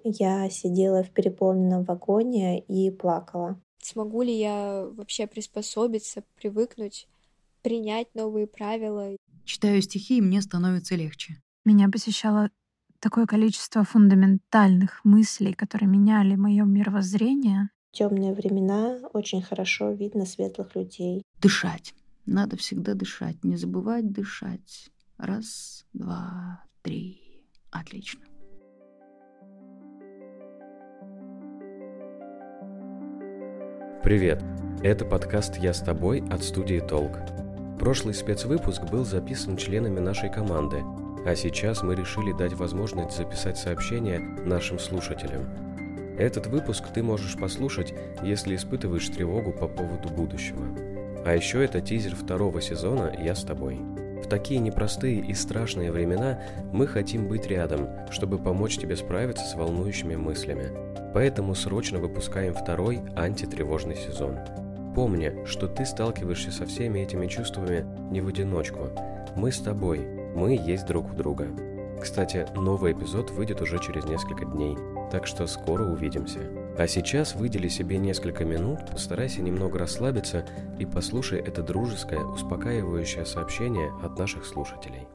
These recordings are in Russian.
Я сидела в переполненном вагоне и плакала. Смогу ли я вообще приспособиться, привыкнуть, принять новые правила? Читаю стихи, и мне становится легче. Меня посещало такое количество фундаментальных мыслей, которые меняли мое мировоззрение. В темные времена очень хорошо видно светлых людей. Дышать. Надо всегда дышать. Не забывать дышать. Раз, два, три. Отлично. Привет! Это подкаст «Я с тобой» от студии «Толк». Прошлый спецвыпуск был записан членами нашей команды, а сейчас мы решили дать возможность записать сообщение нашим слушателям. Этот выпуск ты можешь послушать, если испытываешь тревогу по поводу будущего. А еще это тизер второго сезона «Я с тобой». В такие непростые и страшные времена мы хотим быть рядом, чтобы помочь тебе справиться с волнующими мыслями. Поэтому срочно выпускаем второй антитревожный сезон. Помни, что ты сталкиваешься со всеми этими чувствами не в одиночку. Мы с тобой, мы есть друг у друга. Кстати, новый эпизод выйдет уже через несколько дней, так что скоро увидимся. А сейчас выдели себе несколько минут, постарайся немного расслабиться и послушай это дружеское, успокаивающее сообщение от наших слушателей.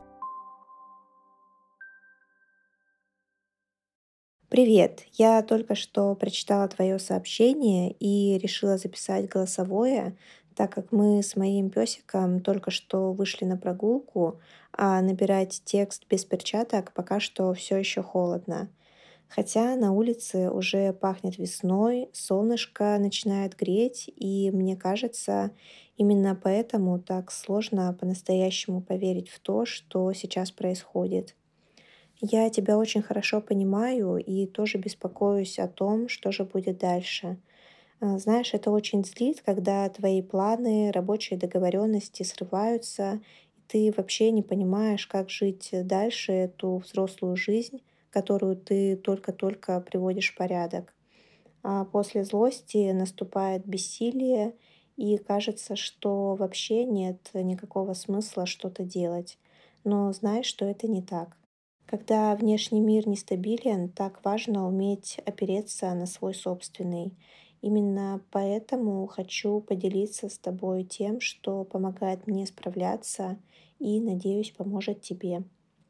Привет! Я только что прочитала твое сообщение и решила записать голосовое, так как мы с моим песиком только что вышли на прогулку, а набирать текст без перчаток пока что все еще холодно. Хотя на улице уже пахнет весной, солнышко начинает греть, и мне кажется, именно поэтому так сложно по-настоящему поверить в то, что сейчас происходит. Я тебя очень хорошо понимаю и тоже беспокоюсь о том, что же будет дальше. Знаешь, это очень злит, когда твои планы, рабочие договоренности срываются, и ты вообще не понимаешь, как жить дальше эту взрослую жизнь, которую ты только-только приводишь в порядок. А после злости наступает бессилие, и кажется, что вообще нет никакого смысла что-то делать. Но знаешь, что это не так. Когда внешний мир нестабилен, так важно уметь опереться на свой собственный. Именно поэтому хочу поделиться с тобой тем, что помогает мне справляться и, надеюсь, поможет тебе.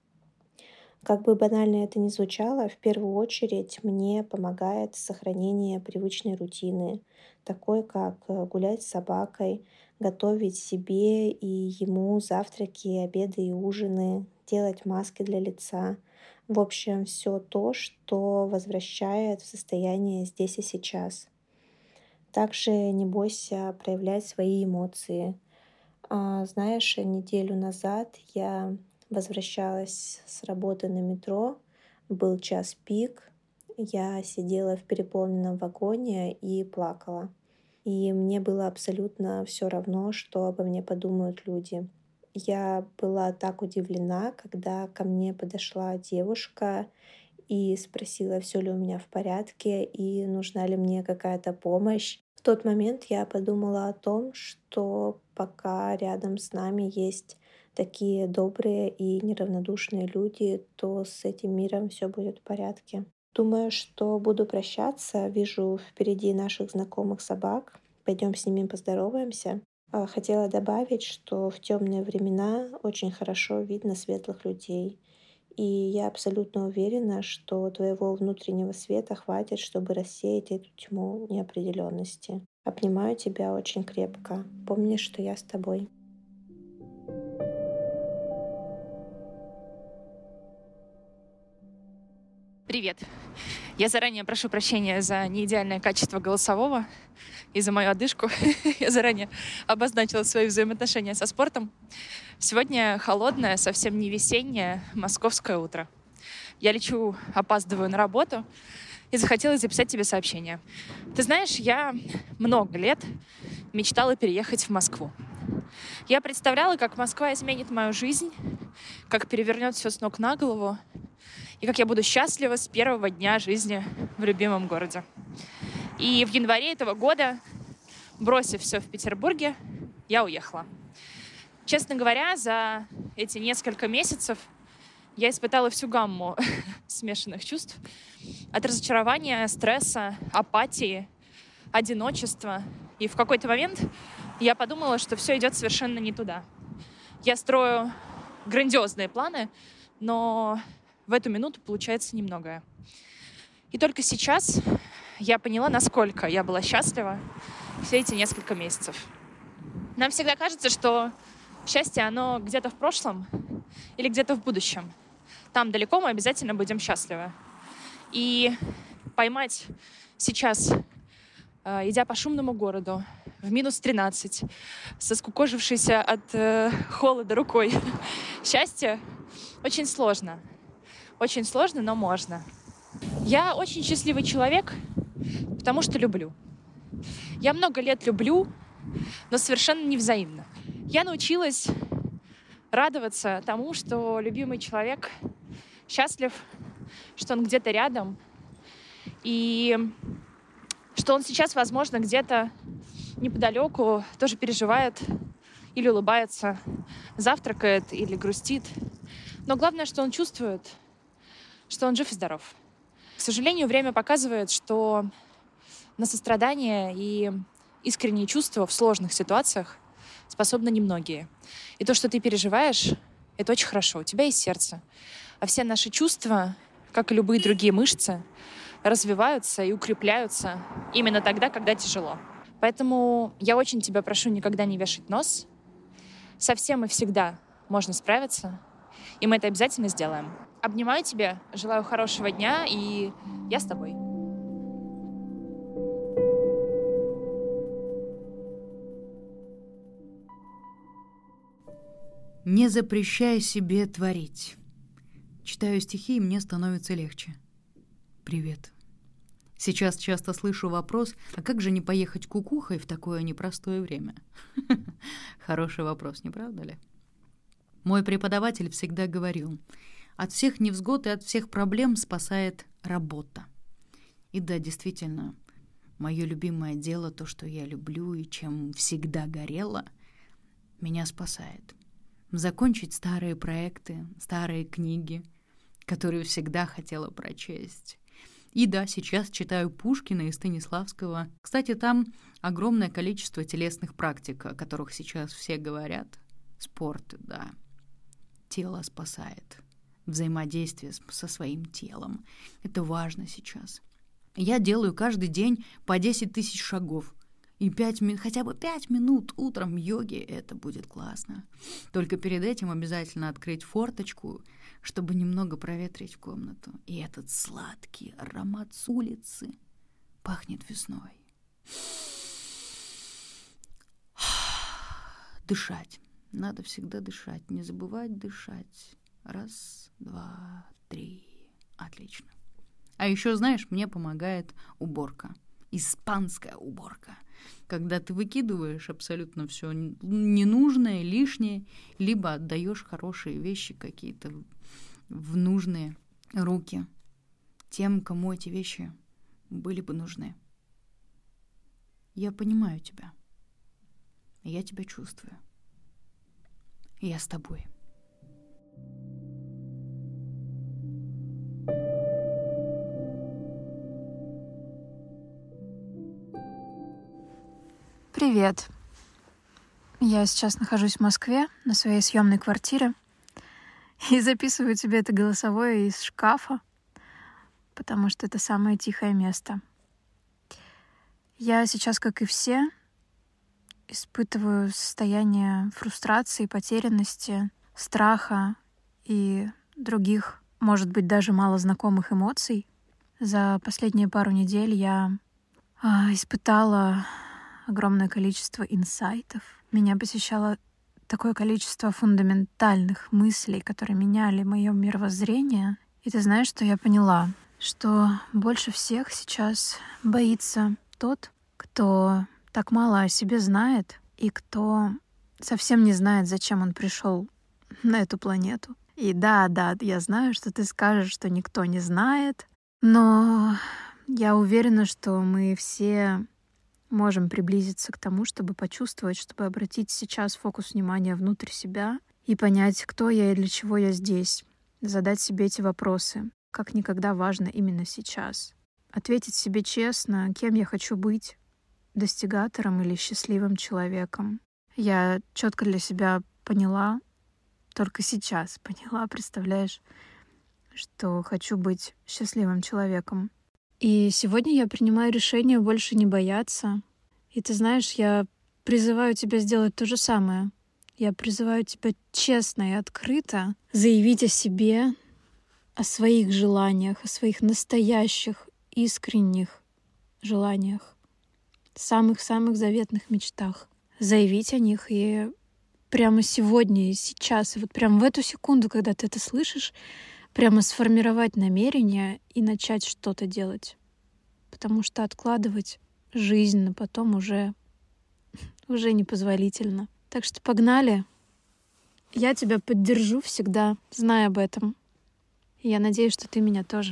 Как бы банально это ни звучало, в первую очередь мне помогает сохранение привычной рутины, такой как гулять с собакой, готовить себе и ему завтраки, обеды и ужины, делать маски для лица. В общем, все то, что возвращает в состояние здесь и сейчас. Также не бойся проявлять свои эмоции. Знаешь, неделю назад я возвращалась с работы на метро, был час пик, я сидела в переполненном вагоне и плакала. И мне было абсолютно все равно, что обо мне подумают люди. Я была так удивлена, когда ко мне подошла девушка и спросила, все ли у меня в порядке и нужна ли мне какая-то помощь. В тот момент я подумала о том, что пока рядом с нами есть такие добрые и неравнодушные люди, то с этим миром все будет в порядке. Думаю, что буду прощаться. Вижу впереди наших знакомых собак. Пойдем с ними поздороваемся. Хотела добавить, что в темные времена очень хорошо видно светлых людей. И я абсолютно уверена, что твоего внутреннего света хватит, чтобы рассеять эту тьму неопределенности. Обнимаю тебя очень крепко. Помни, что я с тобой. Привет. Я заранее прошу прощения за неидеальное качество голосового и за мою одышку. Я заранее обозначила свои взаимоотношения со спортом. Сегодня холодное, совсем не весеннее московское утро. Я лечу, опаздываю на работу и захотела записать тебе сообщение. Ты знаешь, я много лет мечтала переехать в Москву. Я представляла, как Москва изменит мою жизнь, как перевернет все с ног на голову, и как я буду счастлива с первого дня жизни в любимом городе. И в январе этого года, бросив все в Петербурге, я уехала. Честно говоря, за эти несколько месяцев я испытала всю гамму смешанных чувств. От разочарования, стресса, апатии, одиночества. И в какой-то момент я подумала, что все идет совершенно не туда. Я строю грандиозные планы, но в эту минуту получается немногое. И только сейчас я поняла, насколько я была счастлива все эти несколько месяцев. Нам всегда кажется, что счастье, оно где-то в прошлом или где-то в будущем. Там далеко мы обязательно будем счастливы. И поймать сейчас, идя по шумному городу, в минус 13, соскукожившейся от холода рукой, счастье очень сложно. Очень сложно, но можно. Я очень счастливый человек, потому что люблю. Я много лет люблю, но совершенно невзаимно. Я научилась радоваться тому, что любимый человек счастлив, что он где-то рядом, и что он сейчас, возможно, где-то неподалеку тоже переживает или улыбается, завтракает или грустит. Но главное, что он чувствует, что он жив и здоров. К сожалению, время показывает, что на сострадание и искренние чувства в сложных ситуациях способны немногие. И то, что ты переживаешь, это очень хорошо. У тебя есть сердце. А все наши чувства, как и любые другие мышцы, развиваются и укрепляются именно тогда, когда тяжело. Поэтому я очень тебя прошу никогда не вешать нос. Со всем и всегда можно справиться. И мы это обязательно сделаем. Обнимаю тебя, желаю хорошего дня, и я с тобой. Не запрещай себе творить. Читаю стихи, и мне становится легче. Привет. Сейчас часто слышу вопрос, а как же не поехать кукухой в такое непростое время? Хороший вопрос, не правда ли? Мой преподаватель всегда говорил, от всех невзгод и от всех проблем спасает работа. И да, действительно, мое любимое дело, то, что я люблю и чем всегда горела, меня спасает. Закончить старые проекты, старые книги, которые всегда хотела прочесть. И да, сейчас читаю Пушкина и Станиславского. Кстати, там огромное количество телесных практик, о которых сейчас все говорят. Спорт, да. Тело спасает. Взаимодействие со своим телом. Это важно сейчас. Я делаю каждый день по 10 тысяч шагов. И хотя бы 5 минут утром йоги, это будет классно. Только перед этим обязательно открыть форточку, чтобы немного проветрить комнату. И этот сладкий аромат с улицы пахнет весной. Дышать. Надо всегда дышать. Не забывать дышать. 1, 2, 3. Отлично. А еще, знаешь, мне помогает уборка. Испанская уборка. Когда ты выкидываешь абсолютно все ненужное, лишнее, либо отдаешь хорошие вещи какие-то в нужные руки тем, кому эти вещи были бы нужны. Я понимаю тебя. Я тебя чувствую. Я с тобой. Привет. Я сейчас нахожусь в Москве на своей съемной квартире и записываю тебе это голосовое из шкафа, потому что это самое тихое место. Я сейчас, как и все, испытываю состояние фрустрации, потерянности, страха и других, может быть, даже малознакомых эмоций. За последние пару недель я испытала огромное количество инсайтов. Меня посещало такое количество фундаментальных мыслей, которые меняли мое мировоззрение. И ты знаешь, что я поняла? Что больше всех сейчас боится тот, кто так мало о себе знает и кто совсем не знает, зачем он пришел на эту планету. И да, я знаю, что ты скажешь, что никто не знает, но я уверена, что мы все можем приблизиться к тому, чтобы почувствовать, чтобы обратить сейчас фокус внимания внутрь себя и понять, кто я и для чего я здесь. задать себе эти вопросы, как никогда важно именно сейчас. Ответить себе честно, кем я хочу быть, достигатором или счастливым человеком. Я четко для себя поняла, только сейчас поняла, представляешь, что хочу быть счастливым человеком. И сегодня я принимаю решение больше не бояться. И ты знаешь, я призываю тебя сделать то же самое. Я призываю тебя честно и открыто заявить о себе, о своих желаниях, о своих настоящих, искренних желаниях, самых-самых заветных мечтах. Заявить о них и прямо сегодня и сейчас, и вот прямо в эту секунду, когда ты это слышишь, прямо сформировать намерение и начать что-то делать. Потому что откладывать жизнь на потом уже непозволительно. Так что погнали. Я тебя поддержу всегда, знай об этом. И я надеюсь, что ты меня тоже.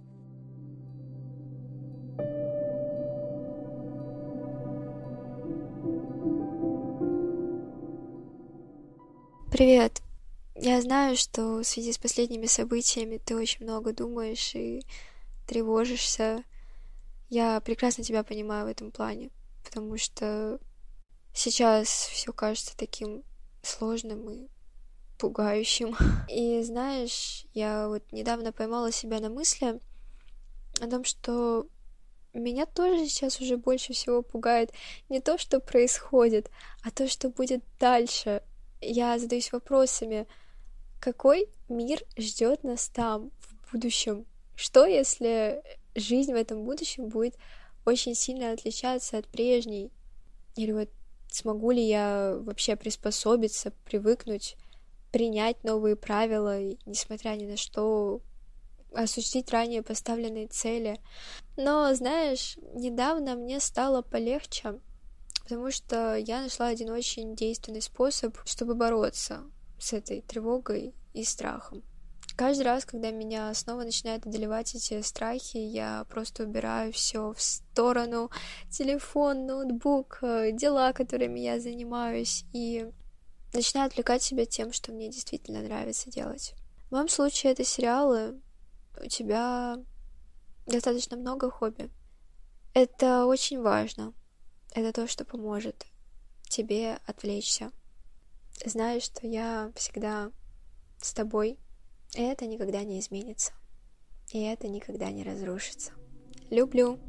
Привет. Я знаю, что в связи с последними событиями ты очень много думаешь и тревожишься. Я прекрасно тебя понимаю в этом плане, потому что сейчас все кажется таким сложным и пугающим. И знаешь, я вот недавно поймала себя на мысли о том, что меня тоже сейчас уже больше всего пугает не то, что происходит, а то, что будет дальше. Я задаюсь вопросами, какой мир ждет нас там, в будущем? Что, если жизнь в этом будущем будет очень сильно отличаться от прежней? Или вот смогу ли я вообще приспособиться, привыкнуть, принять новые правила, и, несмотря ни на что, осуществить ранее поставленные цели? Но, знаешь, недавно мне стало полегче, потому что я нашла один очень действенный способ, чтобы бороться с этой тревогой и страхом. Каждый раз, когда меня снова начинают одолевать эти страхи, я просто убираю все в сторону: телефон, ноутбук, дела, которыми я занимаюсь, и начинаю отвлекать себя тем, что мне действительно нравится делать. В моем случае это сериалы. У тебя достаточно много хобби. Это очень важно. Это то, что поможет тебе отвлечься. Знаешь, что я всегда с тобой, и это никогда не изменится, и это никогда не разрушится. Люблю.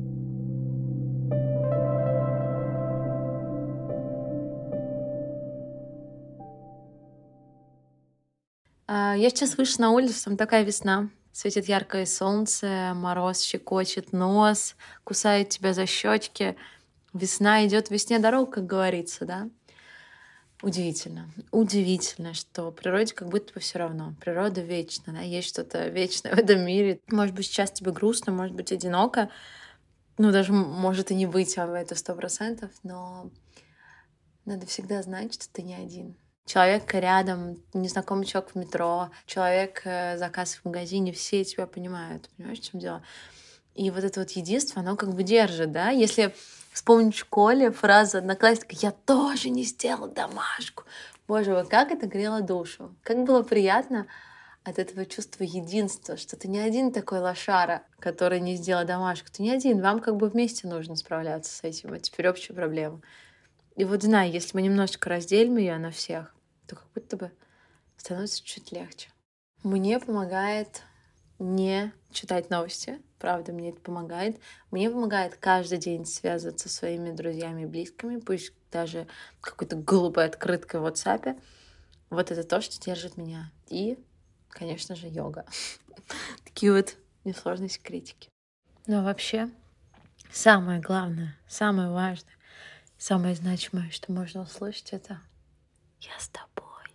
Я сейчас вышла на улицу, там такая весна. Светит яркое солнце, мороз щекочет нос, кусает тебя за щечки. Весна идет весне дорога, как говорится, да? Удивительно. Удивительно, что природе как будто бы все равно. Природа вечна, да? Есть что-то вечное в этом мире. Может быть, сейчас тебе грустно, может быть, одиноко. Ну, даже может и не быть, а это 100%. Но надо всегда знать, что ты не один. Человек рядом, незнакомый человек в метро, человек за кассой в магазине, все тебя понимают. Понимаешь, в чем дело? И вот это вот единство, оно как бы держит, да? Если вспомнить в школе фразу одноклассника «Я тоже не сделал домашку». Боже мой, как это грело душу. Как было приятно от этого чувства единства, что ты не один такой лошара, который не сделал домашку. Ты не один, вам как бы вместе нужно справляться с этим. Это теперь общая проблема. И вот знаю, если мы немножечко разделим ее на всех, то как будто бы становится чуть легче. Мне помогает не читать новости. Правда, мне это помогает. Мне помогает каждый день связываться со своими друзьями и близкими, пусть даже какой-то глупой открыткой в WhatsApp. Вот это то, что держит меня. И, конечно же, йога. Такие вот несложные секретики. Но вообще, самое главное, самое важное, самое значимое, что можно услышать, это «Я с тобой».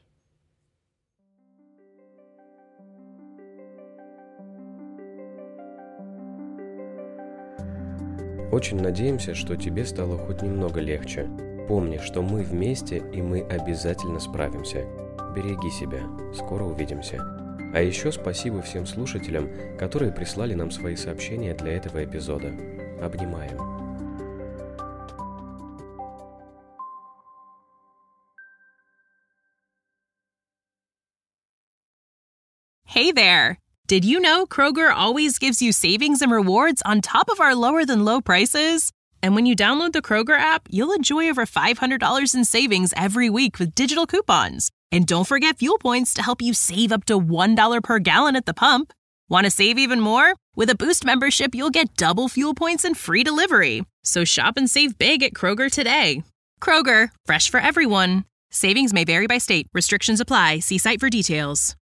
Очень надеемся, что тебе стало хоть немного легче. Помни, что мы вместе, и мы обязательно справимся. Береги себя. Скоро увидимся. А еще спасибо всем слушателям, которые прислали нам свои сообщения для этого эпизода. Обнимаем. Hey there! Did you know Kroger always gives you savings and rewards on top of our lower-than-low prices? And when you download the Kroger app, you'll enjoy over $500 in savings every week with digital coupons. And don't forget fuel points to help you save up to $1 per gallon at the pump. Want to save even more? With a Boost membership, you'll get double fuel points and free delivery. So shop and save big at Kroger today. Kroger, fresh for everyone. Savings may vary by state. Restrictions apply. See site for details.